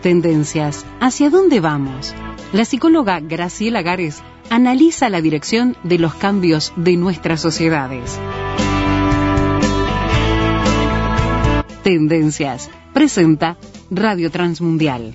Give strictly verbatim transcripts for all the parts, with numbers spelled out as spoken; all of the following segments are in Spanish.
Tendencias. ¿Hacia dónde vamos? La psicóloga Graciela Gares analiza la dirección de los cambios de nuestras sociedades. Tendencias. Presenta Radio Transmundial.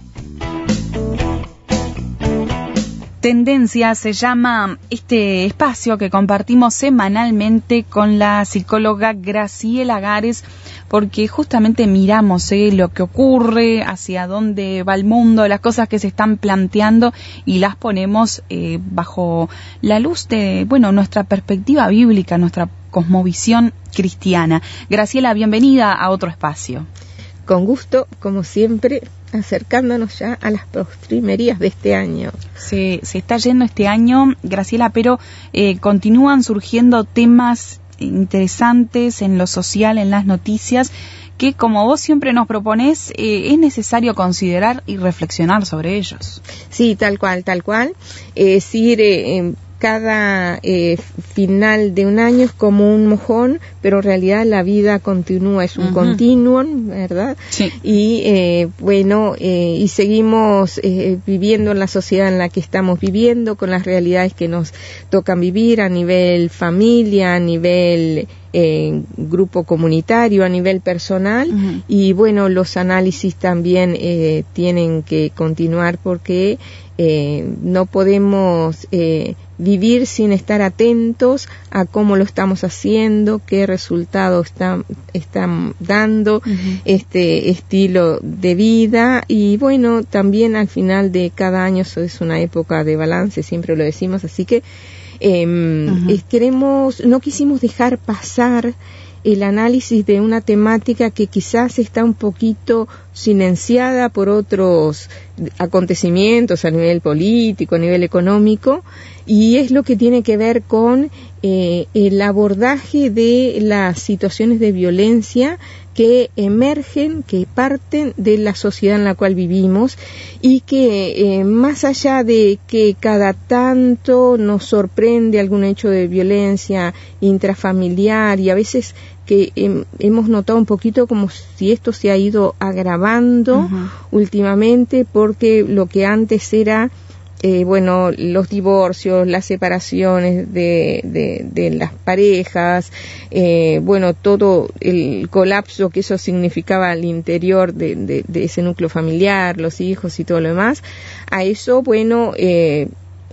Tendencias se llama este espacio que compartimos semanalmente con la psicóloga Graciela Gares, porque justamente miramos eh, lo que ocurre, hacia dónde va el mundo, las cosas que se están planteando y las ponemos eh, bajo la luz de, bueno, nuestra perspectiva bíblica, nuestra cosmovisión cristiana. Graciela, bienvenida a otro espacio. Con gusto, como siempre, acercándonos ya a las postrimerías de este año. Se, se está yendo este año, Graciela, pero eh, continúan surgiendo temas interesantes en lo social, en las noticias, que como vos siempre nos proponés, eh, es necesario considerar y reflexionar sobre ellos. Sí, tal cual, tal cual. Es decir, eh, cada eh, final de un año es como un mojón, pero en realidad la vida continúa, es un uh-huh. continuum, ¿verdad? Sí. Y eh, bueno, eh, y seguimos eh, viviendo en la sociedad en la que estamos viviendo, con las realidades que nos tocan vivir a nivel familia, a nivel eh, grupo comunitario, a nivel personal, uh-huh. y bueno, los análisis también eh, tienen que continuar porque eh, no podemos eh, vivir sin estar atentos a cómo lo estamos haciendo, qué resultados están están dando, uh-huh. este estilo de vida. Y bueno, también al final de cada año eso es una época de balance, siempre lo decimos, así que eh, uh-huh. eh, queremos, no quisimos dejar pasar el análisis de una temática que quizás está un poquito silenciada por otros acontecimientos a nivel político, a nivel económico, y es lo que tiene que ver con eh, el abordaje de las situaciones de violencia que emergen, que parten de la sociedad en la cual vivimos y que eh, más allá de que cada tanto nos sorprende algún hecho de violencia intrafamiliar y a veces que eh, hemos notado un poquito como si esto se ha ido agravando uh-huh. últimamente, porque lo que antes era Eh, bueno, los divorcios, las separaciones de, de, de las parejas, eh, bueno, todo el colapso que eso significaba al interior de, de, de ese núcleo familiar, los hijos y todo lo demás, a eso, bueno, eh,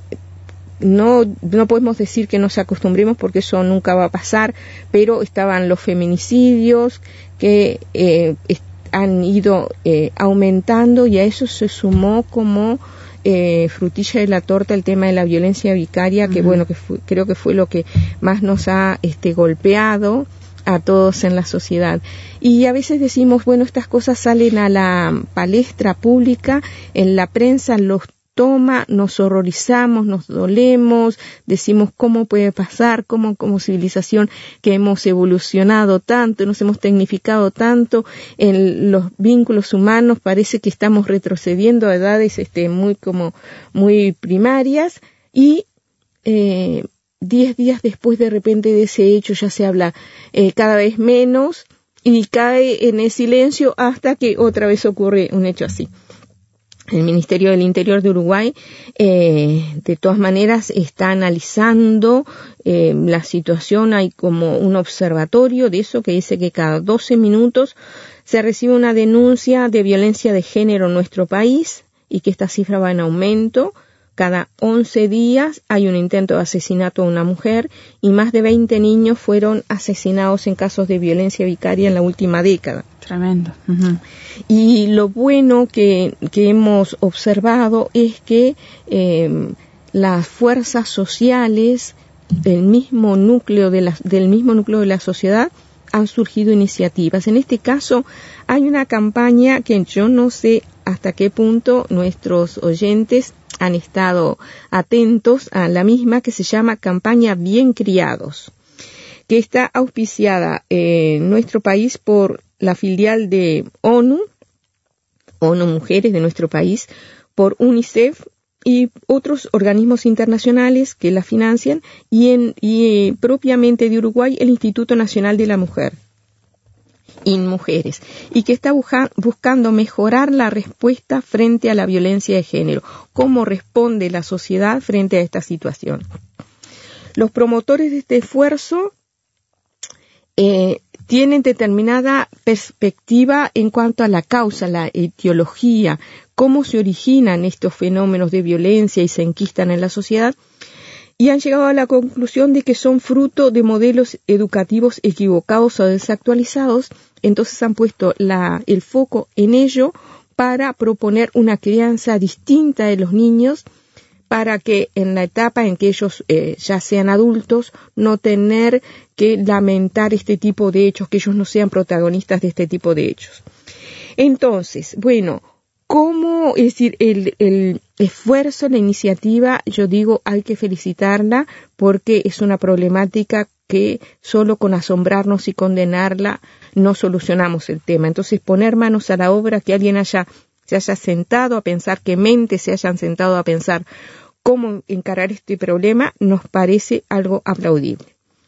no, no podemos decir que nos acostumbremos porque eso nunca va a pasar, pero estaban los feminicidios que eh, est- han ido eh, aumentando, y a eso se sumó como Eh, frutilla de la torta el tema de la violencia vicaria, que uh-huh. bueno, que fue, creo que fue lo que más nos ha este, golpeado a todos en la sociedad. Y a veces decimos, bueno, estas cosas salen a la palestra pública, en la prensa los toma, nos horrorizamos, nos dolemos, decimos cómo puede pasar, cómo como civilización que hemos evolucionado tanto, nos hemos tecnificado tanto en los vínculos humanos, parece que estamos retrocediendo a edades este, muy como muy primarias, y eh, diez días después de repente de ese hecho ya se habla eh, cada vez menos y cae en el silencio hasta que otra vez ocurre un hecho así. El Ministerio del Interior de Uruguay, eh, de todas maneras, está analizando eh, la situación. Hay como un observatorio de eso que dice que cada doce minutos se recibe una denuncia de violencia de género en nuestro país y que esta cifra va en aumento. Cada once días hay un intento de asesinato a una mujer y más de veinte niños fueron asesinados en casos de violencia vicaria en la última década. Tremendo. Uh-huh. Y lo bueno que, que hemos observado es que eh, las fuerzas sociales del mismo núcleo de la, del mismo núcleo de la sociedad han surgido iniciativas. En este caso hay una campaña que yo no sé hasta qué punto nuestros oyentes han estado atentos a la misma, que se llama Campaña Bien Criados, que está auspiciada en nuestro país por la filial de ONU, ONU Mujeres de nuestro país, por UNICEF y otros organismos internacionales que la financian, y, en, y eh, propiamente de Uruguay el Instituto Nacional de la Mujer. y mujeres, y que está busca, buscando mejorar la respuesta frente a la violencia de género. ¿Cómo responde la sociedad frente a esta situación? Los promotores de este esfuerzo eh, tienen determinada perspectiva en cuanto a la causa, la etiología, cómo se originan estos fenómenos de violencia y se enquistan en la sociedad, y han llegado a la conclusión de que son fruto de modelos educativos equivocados o desactualizados. Entonces han puesto la, el foco en ello para proponer una crianza distinta de los niños, para que en la etapa en que ellos eh, ya sean adultos no tener que lamentar este tipo de hechos, que ellos no sean protagonistas de este tipo de hechos. Entonces, bueno, ¿cómo? Es decir, el, el esfuerzo, la iniciativa, yo digo, hay que felicitarla porque es una problemática que solo con asombrarnos y condenarla no solucionamos el tema. Entonces, poner manos a la obra, que alguien haya, se haya sentado a pensar, que mentes se hayan sentado a pensar cómo encarar este problema, nos parece algo aplaudible.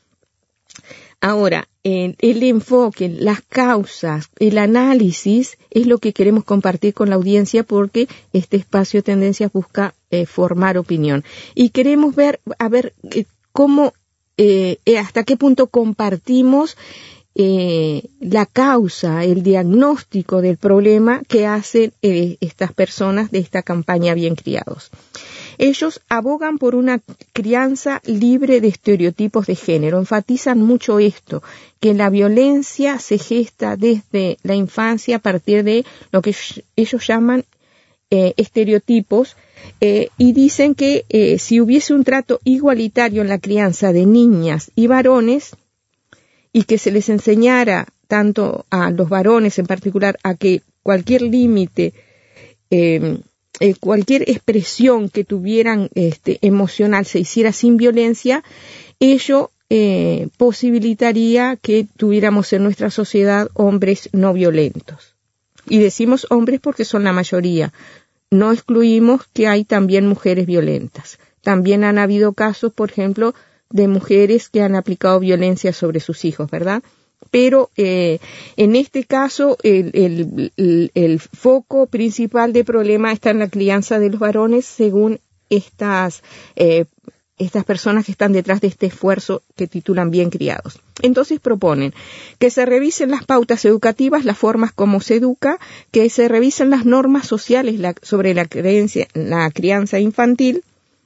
Ahora, el, el enfoque, las causas, el análisis es lo que queremos compartir con la audiencia porque este espacio de Tendencias busca eh, formar opinión. Y queremos ver, a ver, eh, cómo, eh, hasta qué punto compartimos eh, la causa, el diagnóstico del problema que hacen eh, estas personas de esta campaña Bien Criados. Ellos abogan por una crianza libre de estereotipos de género, enfatizan mucho esto, que la violencia se gesta desde la infancia a partir de lo que ellos llaman eh, estereotipos, eh, y dicen que eh, si hubiese un trato igualitario en la crianza de niñas y varones, y que se les enseñara tanto a los varones en particular a que cualquier límite, eh, Eh, cualquier expresión que tuvieran este, emocional se hiciera sin violencia, ello eh, posibilitaría que tuviéramos en nuestra sociedad hombres no violentos. Y decimos hombres porque son la mayoría. No excluimos que hay también mujeres violentas. También han habido casos, por ejemplo, de mujeres que han aplicado violencia sobre sus hijos, ¿verdad? Pero eh, en este caso el, el, el, el foco principal del problema está en la crianza de los varones, según estas, eh, estas personas que están detrás de este esfuerzo que titulan Bien Criados. Entonces proponen que se revisen las pautas educativas, las formas como se educa, que se revisen las normas sociales la, sobre la, creencia, la crianza infantil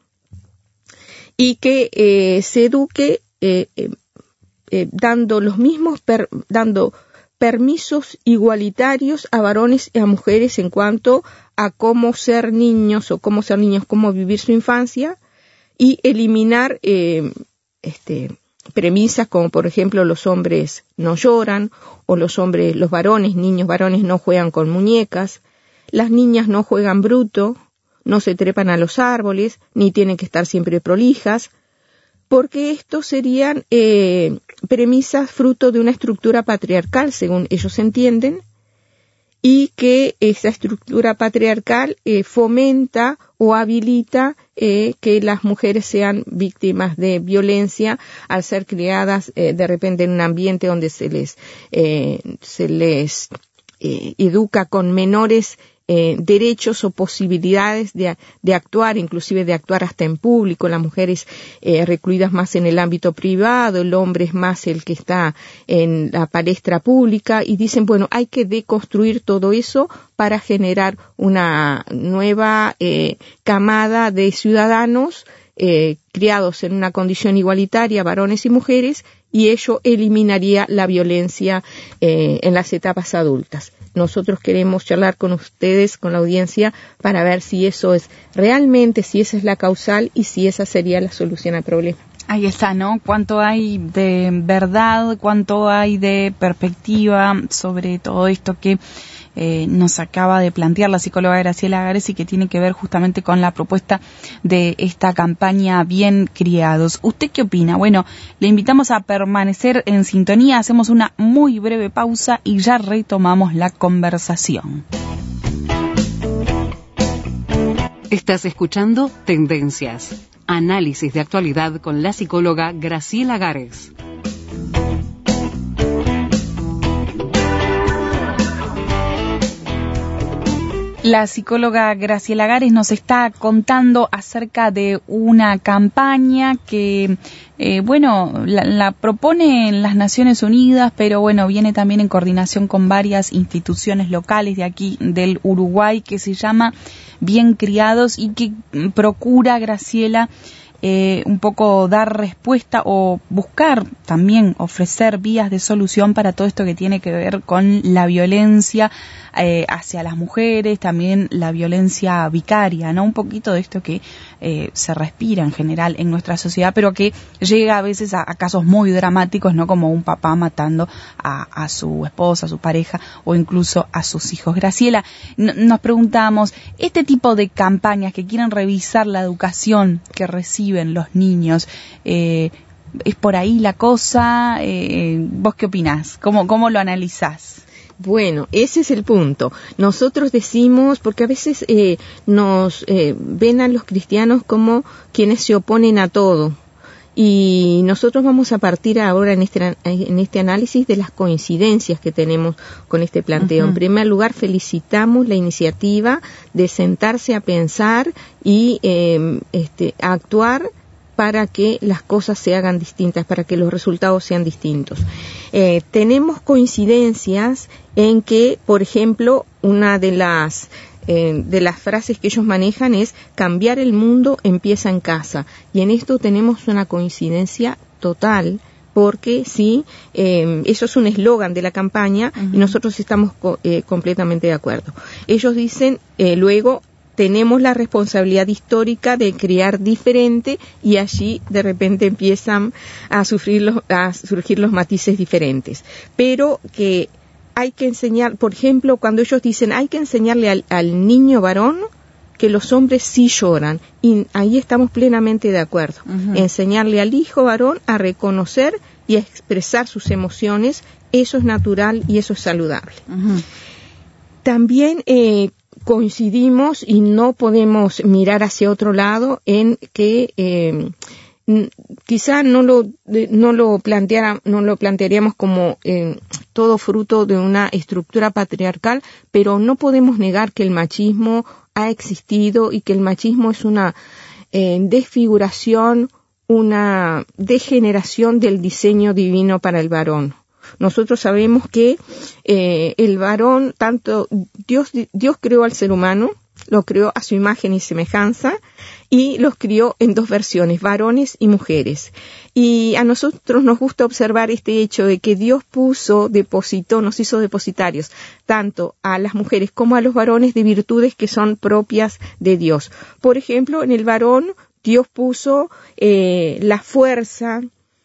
y que eh, se eduque eh, eh, Eh, dando los mismos, per, dando permisos igualitarios a varones y a mujeres en cuanto a cómo ser niños o cómo ser niños, cómo vivir su infancia, y eliminar eh, este, premisas como, por ejemplo, los hombres no lloran, o los hombres, los varones, niños varones no juegan con muñecas, las niñas no juegan bruto, no se trepan a los árboles, ni tienen que estar siempre prolijas, porque estos serían eh, premisas fruto de una estructura patriarcal, según ellos entienden, y que esa estructura patriarcal eh, fomenta o habilita eh, que las mujeres sean víctimas de violencia al ser criadas eh, de repente en un ambiente donde se les, eh, se les eh, educa con menores Eh, derechos o posibilidades de, de actuar, inclusive de actuar hasta en público, las mujeres eh, recluidas más en el ámbito privado, el hombre es más el que está en la palestra pública, y dicen, bueno, hay que deconstruir todo eso para generar una nueva eh, camada de ciudadanos eh, criados en una condición igualitaria, varones y mujeres, y ello eliminaría la violencia eh, en las etapas adultas. Nosotros queremos charlar con ustedes, con la audiencia, para ver si eso es realmente, si esa es la causal y si esa sería la solución al problema. Ahí está, ¿no? Cuánto hay de verdad, cuánto hay de perspectiva sobre todo esto que eh, nos acaba de plantear la psicóloga Graciela Agares y que tiene que ver justamente con la propuesta de esta campaña Bien Criados. ¿Usted qué opina? Bueno, le invitamos a permanecer en sintonía, hacemos una muy breve pausa y ya retomamos la conversación. Estás escuchando Tendencias, análisis de actualidad con la psicóloga Graciela Agares. La psicóloga Graciela Gares nos está contando acerca de una campaña que, eh, bueno, la, la proponen las Naciones Unidas, pero bueno, viene también en coordinación con varias instituciones locales de aquí del Uruguay, que se llama Bien Criados y que procura, Graciela, Eh, un poco dar respuesta o buscar también ofrecer vías de solución para todo esto que tiene que ver con la violencia eh, hacia las mujeres, también la violencia vicaria, ¿no? Un poquito de esto que eh, se respira en general en nuestra sociedad, pero que llega a veces a, a casos muy dramáticos, ¿no? Como un papá matando a, a su esposa, a su pareja o incluso a sus hijos. Graciela, n- nos preguntamos, este tipo de campañas que quieren revisar la educación que reciben los niños, eh, ¿es por ahí la cosa? Eh, ¿Vos qué opinás? ¿Cómo, cómo lo analizás? Bueno, ese es el punto. Nosotros decimos, porque a veces eh, nos eh, ven a los cristianos como quienes se oponen a todo. Y nosotros vamos a partir ahora en este, en este análisis de las coincidencias que tenemos con este planteo. Uh-huh. En primer lugar, felicitamos la iniciativa de sentarse a pensar y eh, este, a actuar para que las cosas se hagan distintas, para que los resultados sean distintos. Eh, tenemos coincidencias en que, por ejemplo, una de las Eh, de las frases que ellos manejan es cambiar el mundo empieza en casa, y en esto tenemos una coincidencia total, porque sí, eh, eso es un eslogan de la campaña. Uh-huh. Y nosotros estamos co- eh, completamente de acuerdo. Ellos dicen eh, luego tenemos la responsabilidad histórica de criar diferente, y allí de repente empiezan a sufrir los, a surgir los matices diferentes, pero que hay que enseñar, por ejemplo, cuando ellos dicen hay que enseñarle al, al niño varón que los hombres sí lloran, y ahí estamos plenamente de acuerdo. Uh-huh. Enseñarle al hijo varón a reconocer y a expresar sus emociones, eso es natural y eso es saludable. Uh-huh. También eh, coincidimos y no podemos mirar hacia otro lado en que eh, quizá no lo no lo planteara, no lo plantearíamos como eh, todo fruto de una estructura patriarcal, pero no podemos negar que el machismo ha existido y que el machismo es una eh, desfiguración, una degeneración del diseño divino para el varón. Nosotros sabemos que eh, el varón, tanto Dios Dios creó al ser humano, lo creó a su imagen y semejanza, y los crió en dos versiones, varones y mujeres. Y a nosotros nos gusta observar este hecho de que Dios puso, depositó, nos hizo depositarios, tanto a las mujeres como a los varones, de virtudes que son propias de Dios. Por ejemplo, en el varón, Dios puso eh, la fuerza,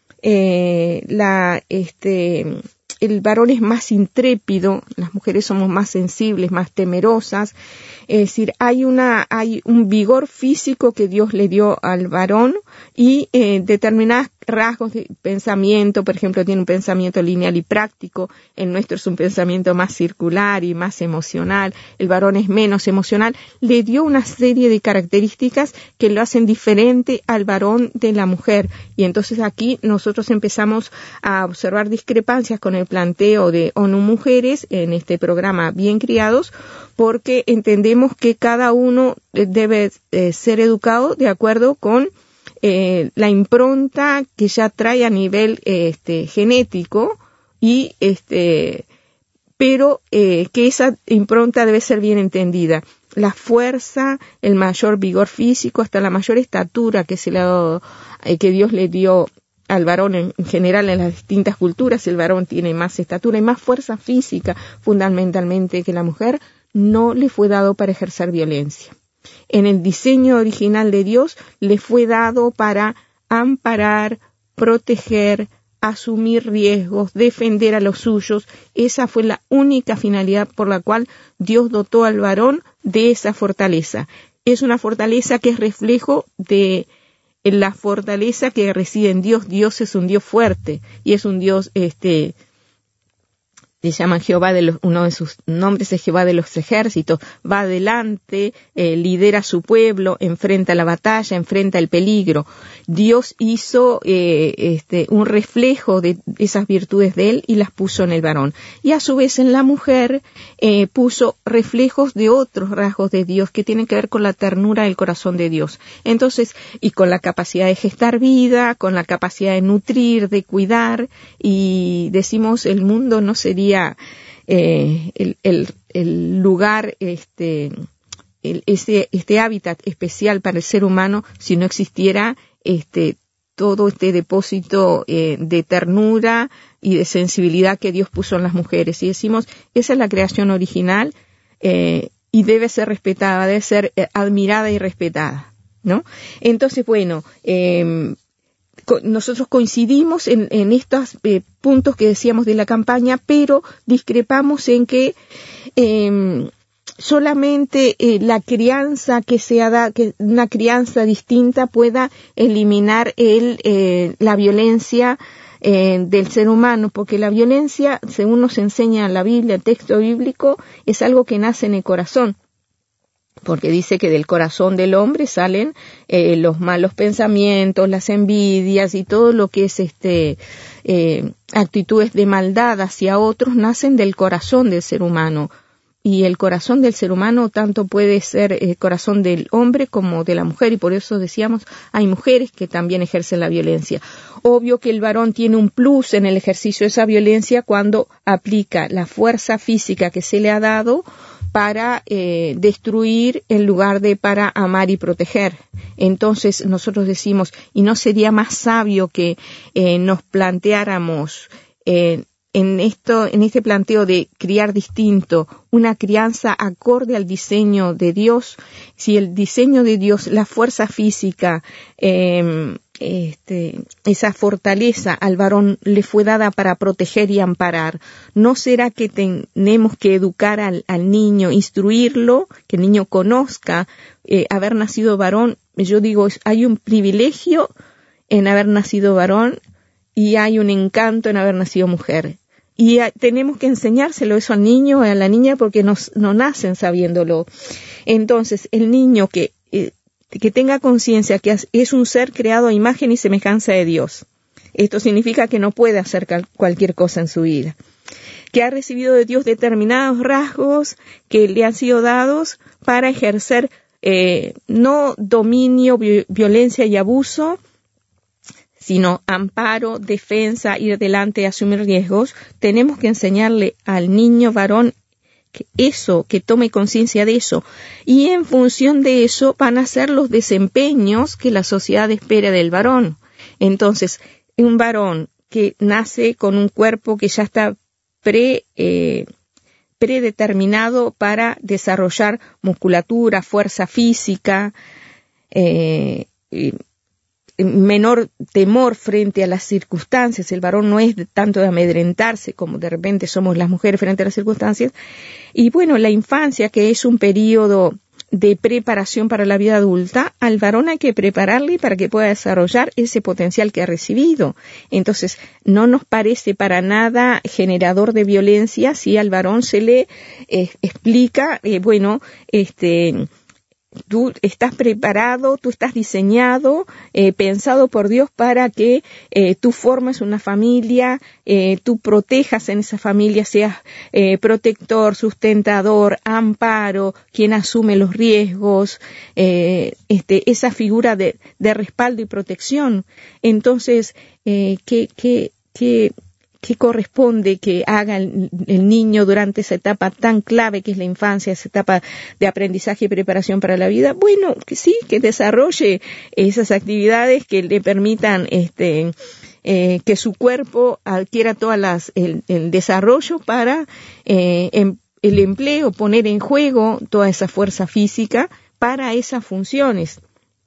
eh, la, este, el varón es más intrépido, las mujeres somos más sensibles, más temerosas. Es decir, hay una, hay un vigor físico que Dios le dio al varón, y eh, determinados rasgos de pensamiento, por ejemplo, tiene un pensamiento lineal y práctico, el nuestro es un pensamiento más circular y más emocional, el varón es menos emocional, le dio una serie de características que lo hacen diferente al varón de la mujer, y entonces aquí nosotros empezamos a observar discrepancias con el planteo de ONU Mujeres en este programa Bien Criados, porque entendemos que cada uno debe eh, ser educado de acuerdo con eh, la impronta que ya trae a nivel eh, este, genético, y este, pero eh, que esa impronta debe ser bien entendida. La fuerza, el mayor vigor físico, hasta la mayor estatura que se le ha dado, eh, que Dios le dio al varón en, en general en las distintas culturas. El varón tiene más estatura y más fuerza física fundamentalmente que la mujer, no le fue dado para ejercer violencia. En el diseño original de Dios le fue dado para amparar, proteger, asumir riesgos, defender a los suyos. Esa fue la única finalidad por la cual Dios dotó al varón de esa fortaleza. Es una fortaleza que es reflejo de la fortaleza que reside en Dios. Dios es un Dios fuerte y es un Dios este le llaman Jehová de los, uno de sus nombres es Jehová de los ejércitos, va adelante, eh, lidera a su pueblo, enfrenta la batalla, enfrenta el peligro. Dios hizo eh, este, un reflejo de esas virtudes de él y las puso en el varón. Y a su vez en la mujer eh, puso reflejos de otros rasgos de Dios que tienen que ver con la ternura del corazón de Dios. Entonces, y con la capacidad de gestar vida, con la capacidad de nutrir, de cuidar, y decimos el mundo no sería Eh, el, el, el lugar, este, el, este, este hábitat especial para el ser humano si no existiera este, todo este depósito eh, de ternura y de sensibilidad que Dios puso en las mujeres. Y decimos, esa es la creación original eh, y debe ser respetada, debe ser eh, admirada y respetada, ¿no? Entonces, bueno, eh, nosotros coincidimos en, en estos eh, puntos que decíamos de la campaña, pero discrepamos en que eh, solamente eh, la crianza que sea da, que una crianza distinta pueda eliminar el eh, la violencia eh, del ser humano, porque la violencia, según nos enseña la Biblia, el texto bíblico, es algo que nace en el corazón. Porque dice que del corazón del hombre salen eh, los malos pensamientos, las envidias y todo lo que es este eh, actitudes de maldad hacia otros nacen del corazón del ser humano. Y el corazón del ser humano tanto puede ser el corazón del hombre como de la mujer, y por eso decíamos, hay mujeres que también ejercen la violencia. Obvio que el varón tiene un plus en el ejercicio de esa violencia cuando aplica la fuerza física que se le ha dado para eh, destruir en lugar de para amar y proteger. Entonces nosotros decimos, ¿y no sería más sabio que eh, nos planteáramos eh, en esto, en este planteo de criar distinto, una crianza acorde al diseño de Dios? Si el diseño de Dios, la fuerza física, eh, este, esa fortaleza al varón le fue dada para proteger y amparar, ¿no será que tenemos que educar al, al niño, instruirlo, que el niño conozca eh, haber nacido varón? Yo digo, hay un privilegio en haber nacido varón y hay un encanto en haber nacido mujer. Y a, tenemos que enseñárselo eso al niño o a la niña porque nos, no nacen sabiéndolo. Entonces, el niño que, eh, que tenga conciencia que es un ser creado a imagen y semejanza de Dios. Esto significa que no puede hacer cal, cualquier cosa en su vida. Que ha recibido de Dios determinados rasgos que le han sido dados para ejercer eh, no dominio, vi- violencia y abuso, sino amparo, defensa, ir adelante, asumir riesgos. Tenemos que enseñarle al niño varón que eso, que tome conciencia de eso. Y en función de eso van a ser los desempeños que la sociedad espera del varón. Entonces, un varón que nace con un cuerpo que ya está pre, eh, predeterminado para desarrollar musculatura, fuerza física, eh, y menor temor frente a las circunstancias. El varón no es de tanto de amedrentarse como de repente somos las mujeres frente a las circunstancias. Y bueno, la infancia, que es un periodo de preparación para la vida adulta, al varón hay que prepararle para que pueda desarrollar ese potencial que ha recibido. Entonces, no nos parece para nada generador de violencia si al varón se le eh, explica, eh, bueno, este... tú estás preparado, tú estás diseñado, eh, pensado por Dios para que eh, tú formes una familia, eh, tú protejas en esa familia, seas eh, protector, sustentador, amparo, quien asume los riesgos, eh, este, esa figura de, de respaldo y protección. Entonces, eh, ¿qué, qué, qué, qué corresponde que haga el, el niño durante esa etapa tan clave que es la infancia, esa etapa de aprendizaje y preparación para la vida? Bueno, que sí, que desarrolle esas actividades que le permitan este eh, que su cuerpo adquiera todas las el, el desarrollo para eh, em, el empleo, poner en juego toda esa fuerza física para esas funciones.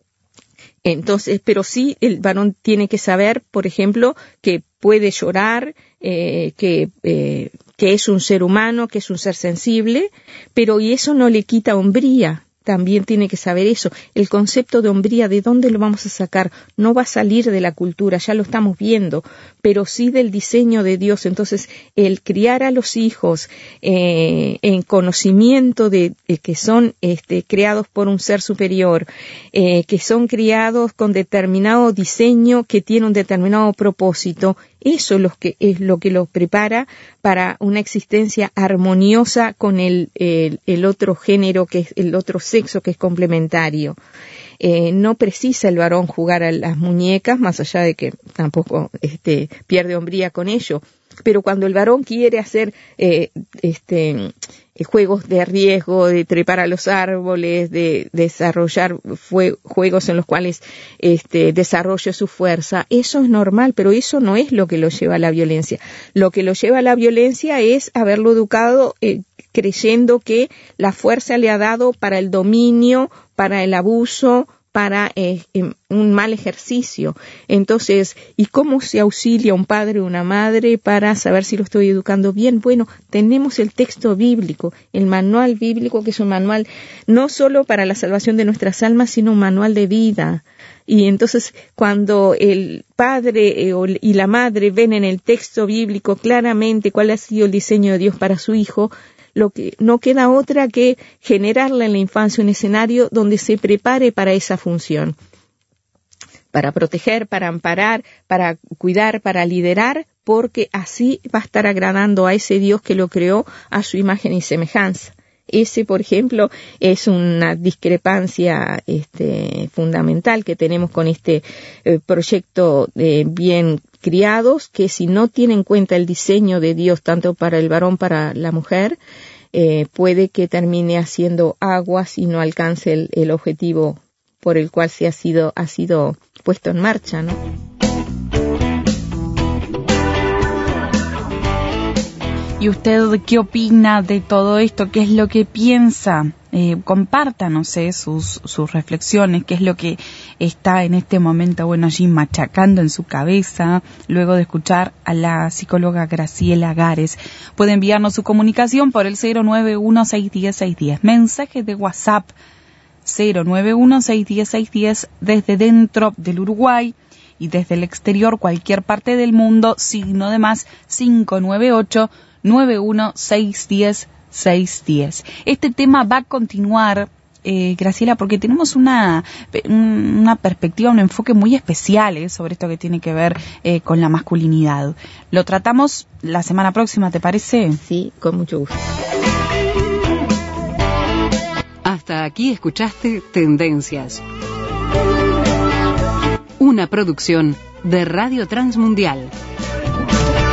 Entonces, pero sí el varón tiene que saber, por ejemplo, que puede llorar, eh, que, eh, que es un ser humano, que es un ser sensible, pero y eso no le quita hombría, también tiene que saber eso. El concepto de hombría, ¿de dónde lo vamos a sacar? No va a salir de la cultura, ya lo estamos viendo, pero sí del diseño de Dios. Entonces, el criar a los hijos eh, en conocimiento de, de que son este, creados por un ser superior, eh, que son criados con determinado diseño, que tiene un determinado propósito, eso es lo que, es lo que los prepara para una existencia armoniosa con el, el, el otro género, que es el otro sexo, que es complementario. Eh, no precisa el varón jugar a las muñecas, más allá de que tampoco este, pierde hombría con ello. Pero cuando el varón quiere hacer eh, este, juegos de riesgo, de trepar a los árboles, de, de desarrollar fue, juegos en los cuales este, desarrolle su fuerza, eso es normal, pero eso no es lo que lo lleva a la violencia. Lo que lo lleva a la violencia es haberlo educado eh, creyendo que la fuerza le ha dado para el dominio, para el abuso, para eh, un mal ejercicio. Entonces, ¿y cómo se auxilia un padre o una madre para saber si lo estoy educando bien? Bueno, tenemos el texto bíblico, el manual bíblico, que es un manual no solo para la salvación de nuestras almas, sino un manual de vida. Y entonces, cuando el padre eh, y la madre ven en el texto bíblico claramente cuál ha sido el diseño de Dios para su hijo, lo que no queda otra que generarle en la infancia un escenario donde se prepare para esa función, para proteger, para amparar, para cuidar, para liderar, porque así va a estar agradando a ese Dios que lo creó a su imagen y semejanza. Ese, por ejemplo, es una discrepancia este, fundamental que tenemos con este eh, proyecto de bien criados, que si no tiene en cuenta el diseño de Dios tanto para el varón para la mujer, eh, puede que termine haciendo aguas y no alcance el, el objetivo por el cual se ha sido ha sido puesto en marcha, ¿no? ¿Y usted qué opina de todo esto? ¿Qué es lo que piensa? Eh, compártanos eh, sus, sus reflexiones, qué es lo que está en este momento, bueno, allí machacando en su cabeza, luego de escuchar a la psicóloga Graciela Gares. Puede enviarnos su comunicación por el cero nueve uno, seis uno cero, seis uno cero. Mensaje de WhatsApp cero nueve uno, seis uno cero, seis uno cero desde dentro del Uruguay y desde el exterior, cualquier parte del mundo, signo de más cinco nueve ocho, nueve uno seis uno cero, seis uno cero. Este tema va a continuar, eh, Graciela, porque tenemos una, una perspectiva, un enfoque muy especial eh, sobre esto que tiene que ver eh, con la masculinidad. Lo tratamos la semana próxima, ¿te parece? Sí, con mucho gusto. Hasta aquí escuchaste Tendencias, una producción de Radio Transmundial.